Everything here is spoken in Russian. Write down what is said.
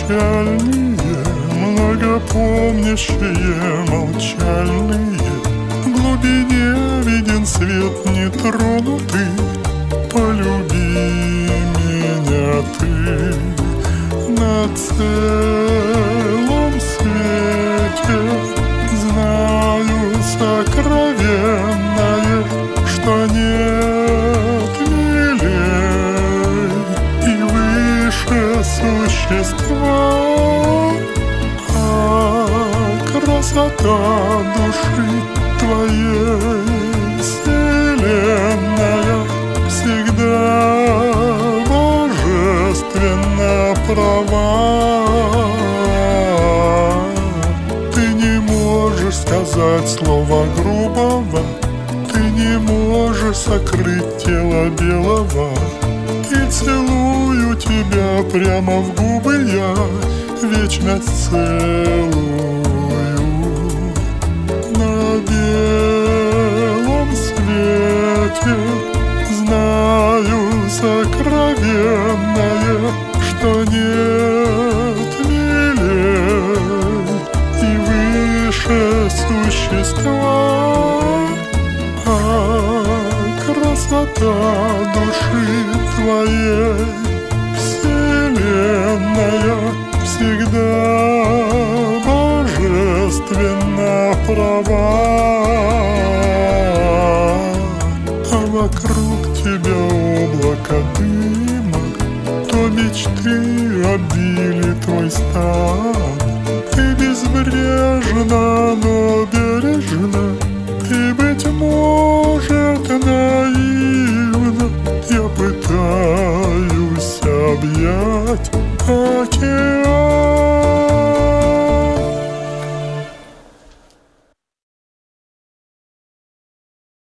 печальные, многопомнящие, молчальные. В глубине виден свет нетронутый. Полюби меня ты на целом свете. Знаю сокровенное, что нет милей и выше существа. А красота души твоей вселенная всегда божественно права. Ты не можешь сказать слова грубого, ты не можешь сокрыть тело белого. И целую тебя прямо в губы я, вечность целую. На белом свете знаю сокровенное, что нет милей и выше существа. А красота души твоей вселенная всегда божественно права. А вокруг тебя облако дыма, то мечты обили твой стан. Ты безбрежна, но бережна, и, быть может, наивно я пытаюсь объять океан.